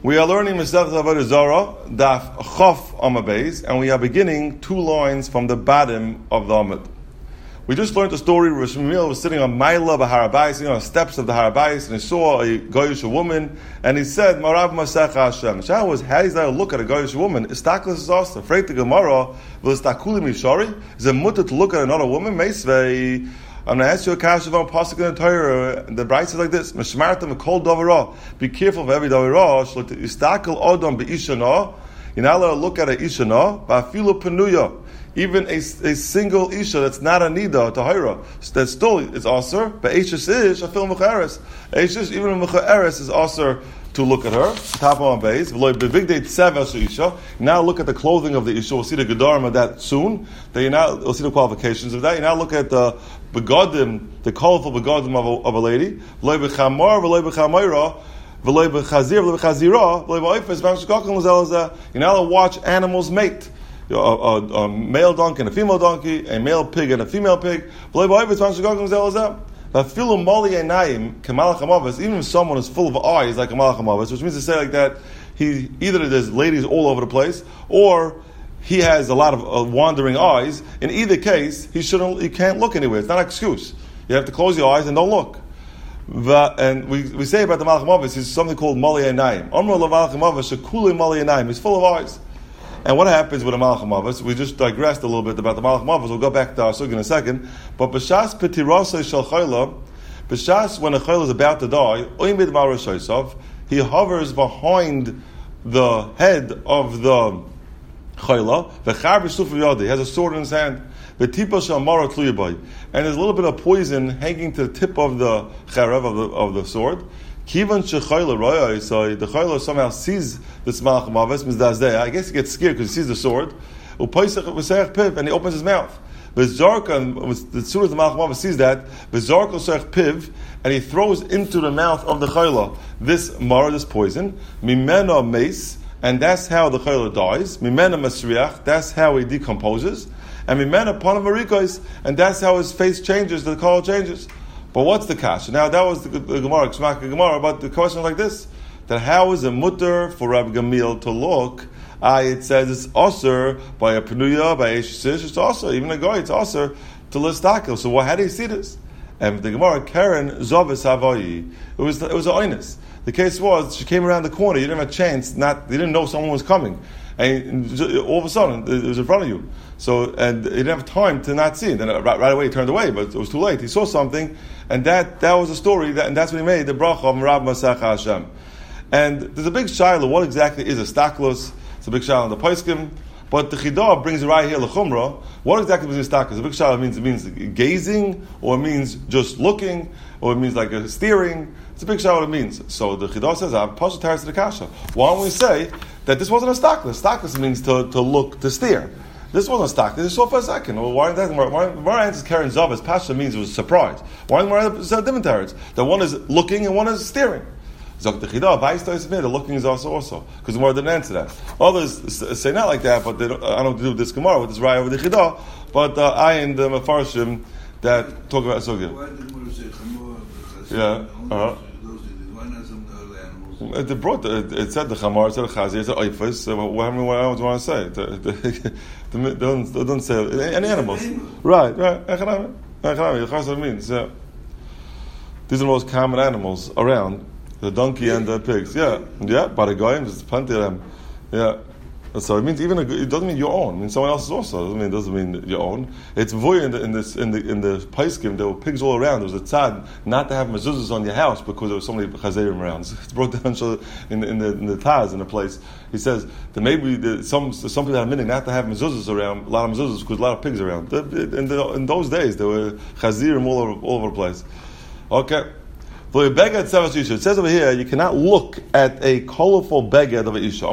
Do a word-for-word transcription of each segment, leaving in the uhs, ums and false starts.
We are learning Masechet Avodah Zarah, Daf Chof Amud Beis, and we are beginning two lines from the bottom of the Amud. We just learned the story where Shmuel was sitting on Maila B'Har Bayis, sitting on the steps of the Har Bayis, and he saw a Goyish woman, and he said, "Marav Masech Hashem." The shadow was, how does that look at a Goyish woman? Istaklis is also afraid the Gemara. Will Istakuli Mishori? Is it mutter to look at another woman? Meisvei. I'm going to ask you a question on pasuk in the Torah. The Brayta is like this: Mishmartam kol davara. Be careful of every davara. Istakel odom beishana. You're not allowed to look at a ishana. Ba'afilu penuya. Even a, a single isha that's not a nida tahira, that still is aser. But eishes is afil mechaeres. Eishes even mechaeres is aser to look at her. Top on base. Now look at the clothing of the isha. We'll see the gedarim of that soon. Then you now we'll see the qualifications of that. You now look at the begadim, the colorful begadim of a, of a lady. V'loy b'chamar, v'loy b'chamayra, v'loy b'chazir, v'loy b'chazira, v'loy b'oifes, v'amshkakam l'zelazah. You now watch animals mate. A, a, a male donkey and a female donkey, a male pig and a female pig. V'loy b'oifes, v'amshkakam l'zelazah. Even if someone is full of eyes like a malach hamavis, which means to say like that, he either there's ladies all over the place, or he has a lot of uh, wandering eyes. In either case, he shouldn't. He can't look anywhere. It's not an excuse. You have to close your eyes and don't look. And we, we say about the malach hamavis, he's something called mali einayim. Amr lemalach hamavis shekuli mali einayim. He's full of eyes. And what happens with a malach hamavis? We just digressed a little bit about the malach hamavis. We'll go back to our sugya in a second. But b'shas petirasei shel chayla, b'shas when a chayla is about to die, oimid marashosav, he hovers behind the head of the chayla. V'char b'shuf yadi, he has a sword in his hand. V'tipa shel mara tluyabay, and there's a little bit of poison hanging to the tip of the charav of the of the sword. Kivan shechayla roya, so the chayla somehow sees this malach hamavis mizdazeh. I guess he gets scared because he sees the sword. Upaisach v'seich piv, and he opens his mouth. V'zarka, as soon as the malach hamavis sees that, v'zarka seich piv, and he throws into the mouth of the chayla this mara, this poison. Mimena mace, and that's how the chayla dies. Mimena masriach, that's how he decomposes. And mimena panavarikos, and that's how his face changes. The color changes. But what's the kasha? Now that was the, the Gemara, Kshmak Gemara, but the question like this: that how is a mutter for Rabbi Gamil to look? Ah, it says it's aser by a penuya, by a shish, it's aser. Even a guy, it's aser to listakel. So what, how do you see this? And the Gemara, Karen Zavis Havayi, it was it was an oinus. The case was she came around the corner. You didn't have a chance. Not you didn't know someone was coming, and all of a sudden it was in front of you. So and he didn't have time to not see. Then right, right away he turned away, but it was too late. He saw something, and that that was a story. That, and that's when he made the bracha of Marav Masech Hashem. And there's a big shiloh. What exactly is a staklos? It's a big shiloh in the Paiskim. But the Chidah brings it right here, l'chumra. What exactly means staklos? The big shiloh means it means gazing, or it means just looking, or it means like a steering. It's a big shiloh what it means. So the Chidah says, "I'm pasha taris the kasha." Why don't we say that this wasn't a staklos? Staklos means to, to look, to steer. This wasn't stock. This is so for a second. Well, why that? Why why answers Karen Zavas? Pasha means it was surprise. Why are there different terrors? That one is looking and one is steering. Zok the Chidah, the looking is also also because the Gemara didn't answer that. Others say not like that, but they don't, I don't do this Gemara with this raya over the Chidah. But uh, I and the Mefarshim that talk about sugya. Why did the Gemara say Chamor? Yeah. Uh-huh. It brought the, it said the chamar, it said the chazir, it said oifus. So what, what else do you want to say? The, the, the, they, don't, they don't say any animals. Right, right. Echanami. Echanami. The chazir means, yeah. These are the most common animals around. The donkey and the pigs. Yeah. Yeah, Baragoyim, there's plenty of them. Yeah. So it means even a, it doesn't mean your own. It means someone else's also. It doesn't mean, it doesn't mean your own. It's voy in the in this in the in the Paiskim. There were pigs all around. There was a tzad not to have mezuzahs on your house because there was so many chazerim around. So it's brought down in, in the in the Taz in the place. He says that maybe the, some some people had a meaning not to have mezuzahs around. A lot of mezuzahs because a lot of pigs around. The, in, the, in those days there were chazerim all over all over the place. Okay. It says over here, you cannot look at a colorful beged of an isha.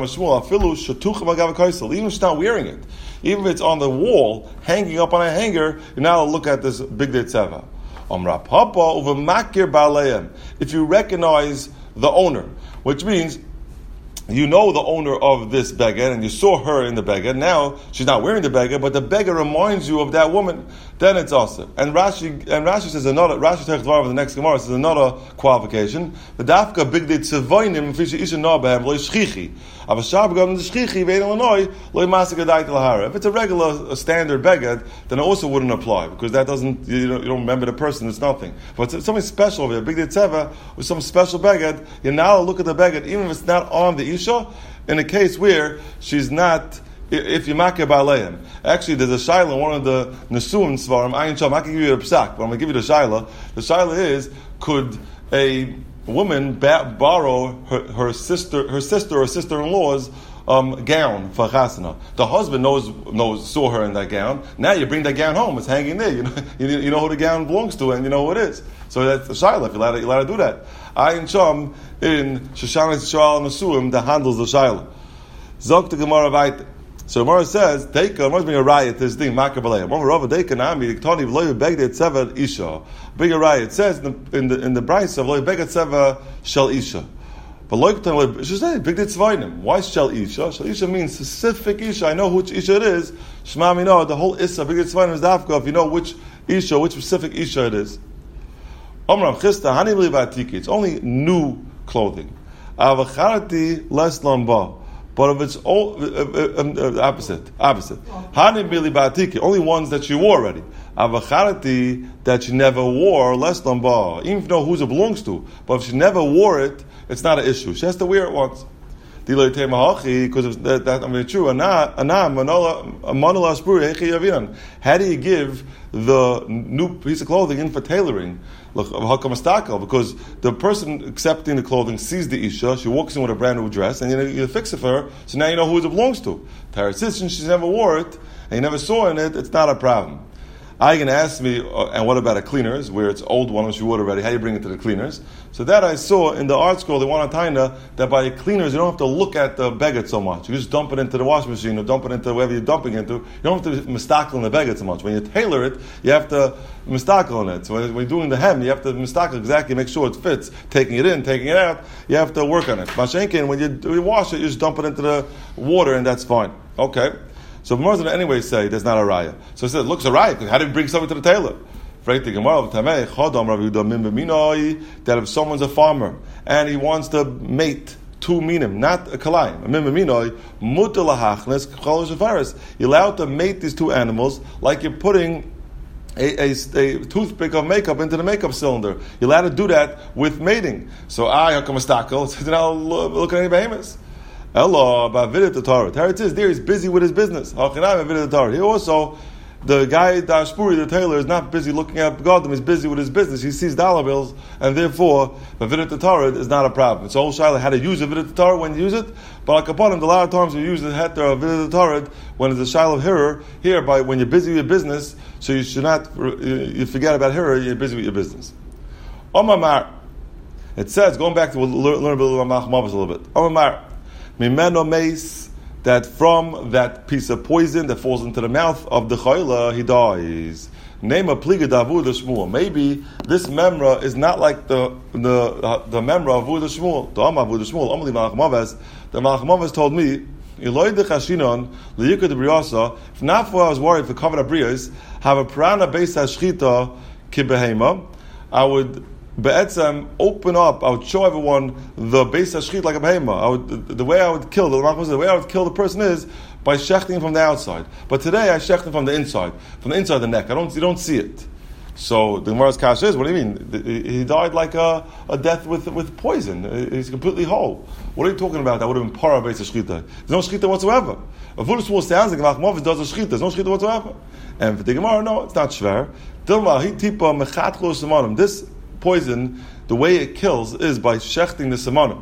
Even if she's not wearing it, even if it's on the wall, hanging up on a hanger, you're now look at this big day tzeva. If you recognize the owner, which means you know the owner of this beggar, and you saw her in the beggar. Now she's not wearing the beggar, but the beggar reminds you of that woman. Then it's also. And Rashi and Rashi says another. Rashi takes the next Gemara says another qualification. The dafka big day tzevoinim fishy isha nabehem loy shchichi. Avashab gam the shchichi vein Illinois loy masagadai lahara. If it's a regular a standard beggar, then it also wouldn't apply because that doesn't you don't, you don't remember the person. It's nothing. But it's something special over here. Big day tzeva with some special beggar. You now look at the beggar even if it's not on the isha. In a case where she's not. If you makir ba'aleim, actually there's a shaila in one of the nesuim svarim. Ayin sham. I can give you a psak, but I'm going to give you the shaila. The shaila is: could a woman ba- borrow her, her sister, her sister or sister-in-law's um, gown for chasana? The husband knows knows saw her in that gown. Now you bring that gown home; it's hanging there. You know, you, you know who the gown belongs to, and you know who it is. So that's the shaila. If you're allowed to, you're allowed to do that. Ayin sham in Shoshana Yisrael nesuim that handles the shaila. Zok the Gemara vayte. So Gemara says, "Deika." Gemara's being a riot. This thing, makar b'leim. Over Rava Deika nami tani v'loy beged tzever isha. Bring a riot. It says in the in the in the brayso v'loy beged tzever shel isha. But loy tani she said beged tzvaynim. Why shel isha? Shel isha means specific isha. I know which isha it is. Shema mino. The whole issa beged tzvaynim is dafka. If you know which isha, which specific isha it is. Omram chista hani v'livatiki. It's only new clothing. Avacharati les lamba. But if it's all uh, uh, uh, opposite, opposite. Hani bili ba'atiki, only ones that she wore already. Avacharati that she never wore, less than ba. Even if you know whose it belongs to, but if she never wore it, it's not an issue. She has to wear it once. Because that, that I mean, true. How do you give the new piece of clothing in for tailoring? Because the person accepting the clothing sees the isha, she walks in with a brand new dress, and you, you fix it for her, so now you know who it belongs to. Since she never wore it, and you never saw in it, it's not a problem. Are you going to ask me, uh, and what about a cleaners, where it's old one, which you would already, how do you bring it to the cleaners? So that I saw in the art scroll, they want to tell you that by cleaners, you don't have to look at the beggar so much. You just dump it into the washing machine, or dump it into wherever you're dumping it into. You don't have to mistakel in the beggar so much. When you tailor it, you have to mistakel in it. So when you're doing the hem, you have to mistakel exactly, make sure it fits. Taking it in, taking it out, you have to work on it. Mashenkin, when you, you wash it, you just dump it into the water, and that's fine. Okay. So Gemara doesn't anyway say there's not a raya. So it says, looks a raya, because how do you bring something to the tailor? That if someone's a farmer and he wants to mate two minim, not a kalayim, you're allowed to mate these two animals like you're putting A, a, a toothpick of makeup into the makeup cylinder. You're allowed to do that with mating. So I, Hakamastakel, now look at any behemoths. Hello, about Vidat the Torah. There it is, there he's busy with his business. Here also, the guy, the Ashpuri, the tailor, is not busy looking at God, he's busy with his business. He sees dollar bills, and therefore, the Vidat the Torah is not a problem. It's all Shaila how to use the Vidat the Torah when you use it, but like upon him, a lot of times you use the heter of Vidat the Torah when it's a Shaila of Hirer, here, by when you're busy with your business, so you should not, you forget about Hirer, you're busy with your business. Omamar, it says, going back to, we'll learn a bit about Machmavas a little bit. Omamar, Mimeno meis, that from that piece of poison that falls into the mouth of the chayla, he dies. Name a pliga davu the Shmuel. Maybe this memra is not like the the uh, the memra of Vu the Shmuel. The Amma Vu the Shmuel. Amli Malachmavas. The Malachmavas told me, Eloi de Chashinon liyuka de briasa. If not for I was worried for covered abrias, have a prana beis hashchita kibehema, I would. Be'etzem, open up. I would show everyone the beis hashchit like a behema. I would, the, the way I would kill the, the way I would kill the person is by shechting from the outside. But today I shecht him from the inside, from the inside of the neck. I don't, you don't see it. So the Gemara's kasha is, what do you mean? He died like a, a death with with poison. He's completely whole. What are you talking about? That would have been para beis hashchita. There's no shchita whatsoever. A Vu Shmuel sounds like Machmavas does a shchita. There's no shchita whatsoever. And for the Gemara, no, it's not shver. Dilma he tipa mechatchlo semanim. This poison, the way it kills is by shechting the semanim.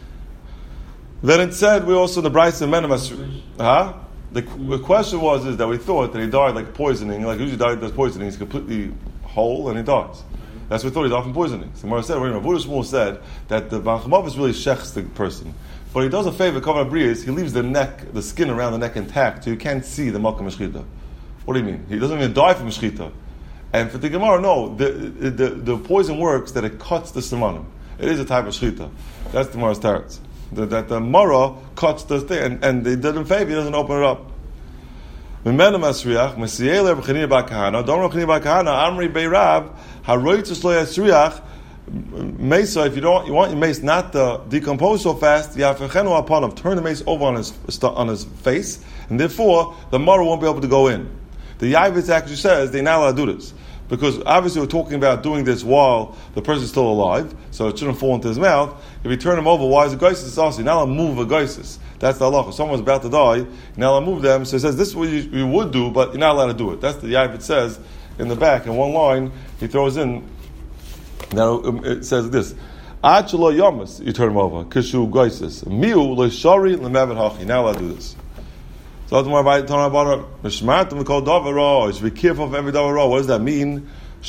Then it said, we also in the Bryce and Menemas, huh? The, the question was is that we thought that he died like poisoning, like usually died does poisoning, he's completely whole and he dies. That's what we thought he died from poisoning. So Gemara said, well, Vu Shmuel said that the Machmavas really shechts the person. But he does a favor, cover brias, he leaves the neck, the skin around the neck intact, so you can't see the Malkam Shchita. What do you mean? He doesn't even die from Shchita. And for the Gemara, no, the, the the poison works that it cuts the semanim. It is a type of shchita. That's the Gemara's teretz. that, that the Mara cuts the thing, and, and they did him favor, he doesn't open it up. Don't know Rechanina Bakahana, Amri Beirab, Haroitus Lo Yasriach, Mesa, if you don't, you want your mace not to decompose so fast, you have to upon him, turn the mace over on his on his face, and therefore the Mara won't be able to go in. The Yavitz actually says they're not allowed to do this. Because obviously we're talking about doing this while the person's still alive, so it shouldn't fall into his mouth. If you turn him over, why is a geisis? It's also, you're not allowed to move a geisis. That's the halacha. If someone's about to die, you're not allowed to move them. So it says this is what you, you would do, but you're not allowed to do it. That's the Yavit says in the back. In one line, he throws in, now it says this, Ad shelo yamas, you turn him over, kishu geisis. Miu le'shari le'mevet hachi. You're not allowed to do this. So you should be careful of every davar. What does that mean?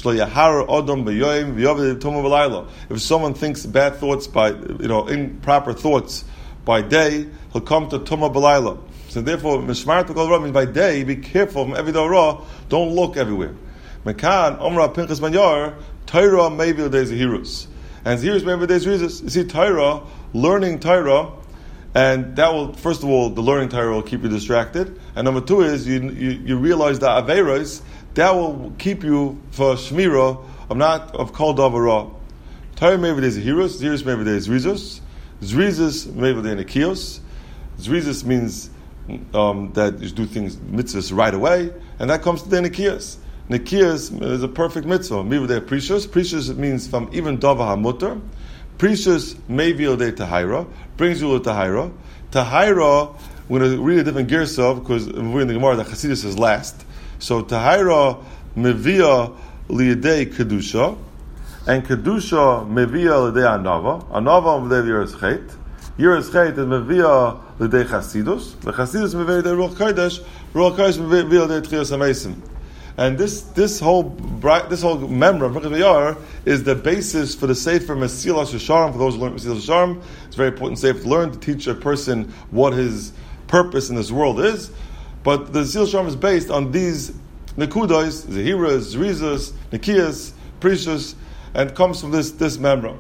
If someone thinks bad thoughts by, you know, improper thoughts by day, he'll come to Tumah B'layla. So therefore, Mishmar T'Kol means by day, be careful from every davar. Don't look everywhere. Mekan Omra Pinchas Ben Yair Torah Mevil Dei Zehirus, and Zehirus Mevil Dei Zehirus. You see, Torah, learning Torah. And that will, first of all, the learning Torah will keep you distracted. And number two is, you you, you realize that Averos, that will keep you for Shmira of not, of Kol Davar. Torah maybe there's a Zehirus, Zehirus maybe there's Zrizus, Zrizus maybe there's Nekios. Zrizus means um, that you do things, mitzvahs right away, and that comes to the Nekios. Nekios is a perfect mitzvah. Maybe they're precious. Precious means from even Davar HaMutter. Precious maybe de Tahira, brings you to Tahira. Tahira, we're going to read a different girsa because we're in the Gemara that Chassidus is last. So Tahira mevia liyadei kedusha, and kedusha mevia liyadei anava. Anava mevia yiras chet. Yiras chet is mevia liyadei Chassidus. The Chassidus mevia liyadei Ruach Kodesh. Ruach Kodesh mevia liyadei Tchias HaMeisim. And this this whole this whole memra of Yar is the basis for the Sefer Mesilas Yesharim. For those who learn Mesilas Yesharim, it's a very important Sefer to learn, to teach a person what his purpose in this world is. But the Mesilas Yesharim is based on these Nekudos, Zehiras, Zrizas, Nekias, Precious, and comes from this this memra.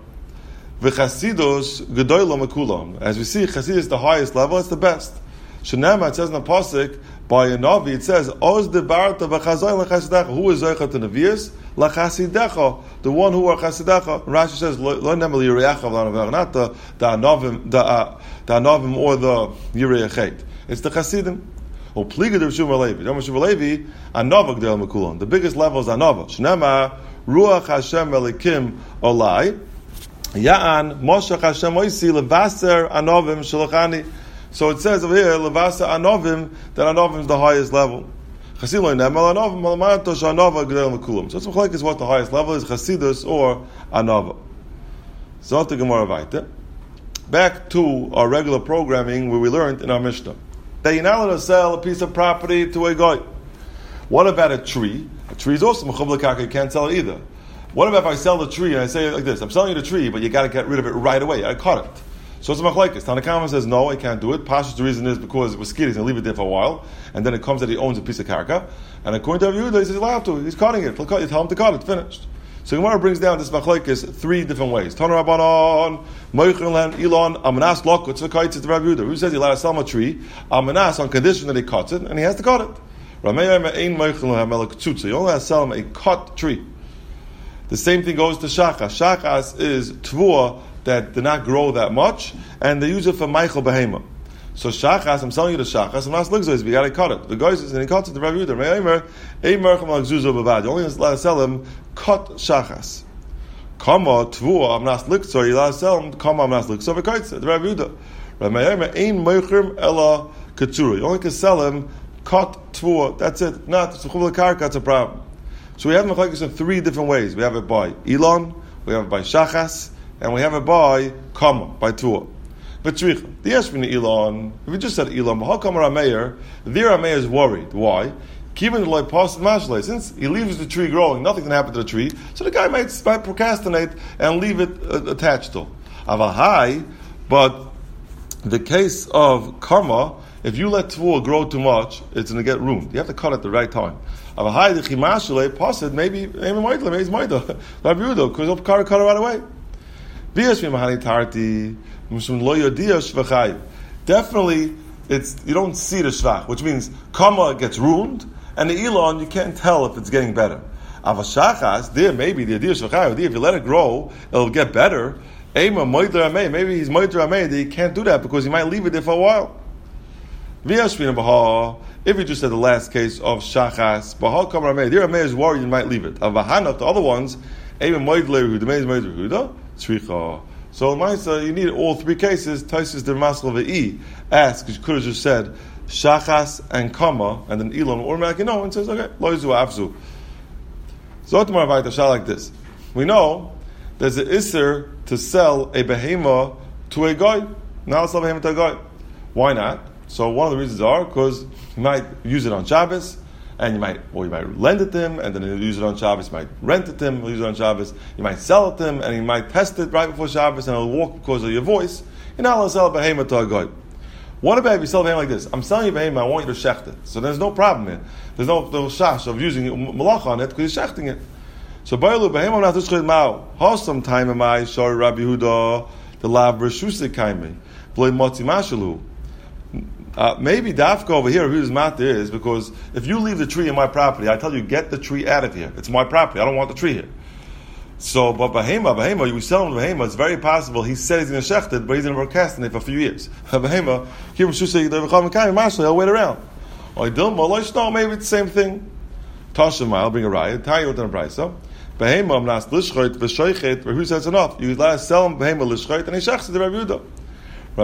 V'Chasidus Gedolah Mekulam. As we see, Chasidus is the highest level; it's the best. Shenema, it says in the pasuk by a Navi, it says, Oz de Barta v'chazay l'chasidecha. Who is Zoycha to Nevias? L'chasidecha. The one who are Chasidecha. Rashi says, Lo nemel Yireyacha v'lanav, not the the Anavim, the, uh, the Anavim or the Yireyachet. It's the Chasidim. O Pliga de Rishum Levi. Yom Rishum Levi, Anava G'del Mekulan. The biggest level is Anava. Shnema, Ruach Hashem Elikim Olai. Ya'an, Moshach Hashem Oisi, Levaser Anavim Shalachani. So it says over here, Levasa Anovim, that Anovim is the highest level. Chasidus Nemal Anovim, Malamato Shanova G'del Mekulam. So it's like is what the highest level is, Chasidus or Anova. So the Gemara Vaita. Back to our regular programming where we learned in our Mishnah that you're not allowed to sell a piece of property to a guy. What about a tree? A tree is also Mechubla Kaka, you can't sell it either. What about if I sell the tree and I say it like this, I'm selling you the tree, but you got to get rid of it right away. I cut it. So it's a machlekes. Tanakama says no, I can't do it. Pashas, the reason is because it was skinny, he's going to leave it there for a while, and then it comes that he owns a piece of karka. And according to Rabbi Yehuda, he says he's allowed to. He's cutting it. You tell him to cut it. Finished. So Gemara brings down this machlekes three different ways. Tana Rabbanon, Moichin Elon, Amanas Lokutz v'Kaitzit to Rabbi Yehuda. Who says he's allowed to sell him a tree? Amanas on condition that he cuts it, and he has to cut it. Rameya Ein Moichin Hamelak Tzutza. You only have to sell him a cut tree. The same thing goes to shachas. Shachas is tvua that did not grow that much, and they use it for Michael Behema. So shachas, I'm selling you the shachas, I'm not looking we got to cut it. The guy says, and he cuts it to Rabbi Yehuda. You only allowed to sell him cut shachas. Kama tvua, I'm not licked, so you're allowed to sell him, kama, I'm not licked, so the Rabbi Yehuda. You only can sell him cut tvua, that's it. Not, it's a chuvla karka, that's a problem. So we have machlekes in three different ways. We have it by Elon, we have it by shachas, and we have it by Kama, by Tua. But Tzricha, the Yeshvin Elon, if we just said Elon, but how come Rameir? There Rameir is worried. Why? Given the like past mashle, since he leaves the tree growing, nothing can happen to the tree, so the guy might, might procrastinate and leave it uh, attached to. Avahai, but the case of Kama, if you let Tvua grow too much, it's going to get ruined. You have to cut it at the right time. Avahai, the Chimashale, Pasid, maybe, maybe Maitla, maybe it's Maitla. Rabbi Yehuda, because he'll cut it right away. Definitely, it's you don't see the shvach, which means kama gets ruined, and the elon you can't tell if it's getting better. Avashachas, there maybe the idea shvachai, if you let it grow, it'll get better. Ema moiter amei, maybe he's moiter amei that he can't do that because he might leave it there for a while. V'yashvina b'ha, if you just said the last case of shachas, b'ha kamar amei, there amei is worried you might leave it. Avahana, the other ones, ema moiter lehu, the mei is moiter huda, tzricha. So, Maisa, you need all three cases. Taisus the Masal ve'i asks, because you could have just said shachas and kama, and then Elon or automatically no, and says, okay, loizu avzu. So, Otamar Vaita shall like this. We know there's an isser to sell a behema to a guy. Now, sell a behema to a guy. Why not? So, one of the reasons are because you might use it on Shabbos, and you might, or you might lend it to him, and then he'll use it on Shabbos. You might rent it to him, he'll use it on Shabbos. You might sell it to him, and he might test it right before Shabbos, and he'll walk because of your voice. You're not allowed to sell a behema to a guy. What about if you sell a behema like this? I'm selling you a behema, I want you to shecht it. So there's no problem here. There's no, no shash of using malach on it because you're shechting it. So Ba'ilu, behema not tushchid ma'u. Hosam time am I, shari Rabbi Huda, the lav reshusik kaimi. Bloi motzi mashalu. Uh, maybe Dafka over here, whose matter is, because if you leave the tree in my property, I tell you, get the tree out of here. It's my property. I don't want the tree here. So, but Bahema, Bahema, you sell him Bahema, it's very possible he said he's going to shecht it, but he's going to procrastinate for a few years. Bahema, he'll wait around. Or no, maybe it's the same thing. Tashima, I'll bring a riot. Tell you what the price. So, Bahema, Mnas, Lishchait, Veshoichet, who says enough? You let us sell him Bahema, Lishchait, and he shechts it to Rabbi Yehuda. You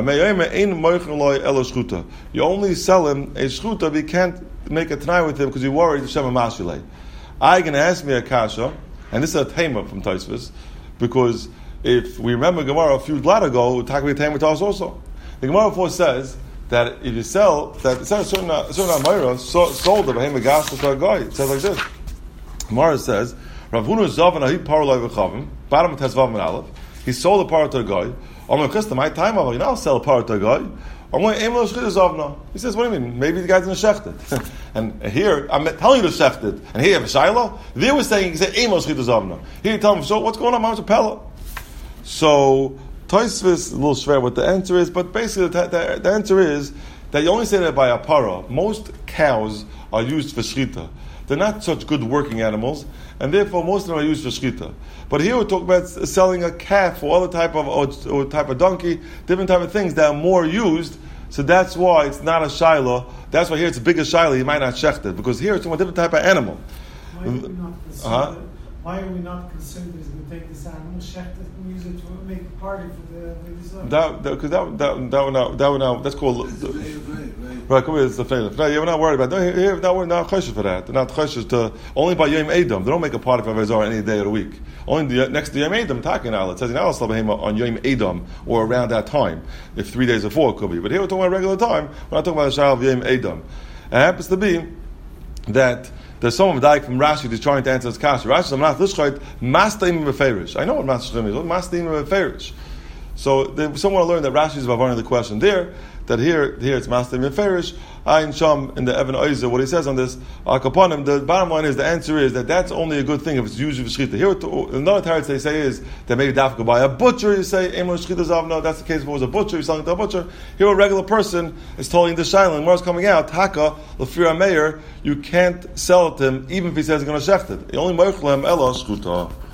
only sell him a shchuta, but you can't make a t'nai with him because you're worried Shem Mashulei. I can ask me a kasha, and this is a tema from Tosfos, because if we remember Gemara a few blot ago, Takvi tema to us also. The Gemara before says that if you sell, that it says a certain a certain Amira sold the Behema Gaspa to a guy. It says like this. Gemara says, Rav Huna Zav and Ahid Paroloi V'chavim, bottom of Tezvav and Aleph, he sold a par to a guy. I'm going to my time, you know, I'll sell a part to a guy. I'm going to aim He says, what do you mean? Maybe the guy's going to shecht it. And here, I'm telling you to shecht it. And here you have a shayla. They were saying, he said, aim Here you tell him, so what's going on? Mama's a pella. So, Tosfos, a little shver what the answer is, but basically the, the, the answer is that you only say that by a para. Most cows are used for shchita. They're not such good working animals, and therefore most of them are used for shchita. But here we're talking about selling a calf or other type of or, or type of donkey, different type of things that are more used. So that's why it's not a shiloh. That's why here it's a bigger shiloh. You might not shecht it because here it's a different type of animal. Why are we not concerned? Uh-huh. Why are we not concerned that he's going to take this animal, shecht it, and use it to make a party for the ladies' love? That because that that that would not that would not that's called right. Come here, it's the failure. No, you're not worried about that. Here, now we're not choshesh for that. They're not choshesh to only by Yom Edom. They don't make a party for Vezor any day of the week. Only the, next to Yom Edom, talking now. It says in Al Slabahima on Yom Edom or around that time, if three days before it could be. But here we're talking about regular time. We're not talking about the Shal of Yom Edom. It happens to be that there's someone dying from Rashi who's trying to answer his kasha. Rashi says, "Not lishchayt mastim beferish." I know what mastim is. What mastim beferish? So then someone learned that Rashi is about the question there. That here, here it's mastim beferish. Ayin Sham in the Evan Oizer, what he says on this, Akaponim, the bottom line is, the answer is that that's only a good thing if it's used for shchita. Here, another tarot they say is that maybe dafka by a butcher, you say, Emo shchita zav, no, that's the case if it was a butcher, you're selling to a butcher. Here, a regular person is telling the shiling, where's coming out, Taka, Lafira Meir, you can't sell it to him, even if he says he's going to shecht it. The only moichlem ela shchuta.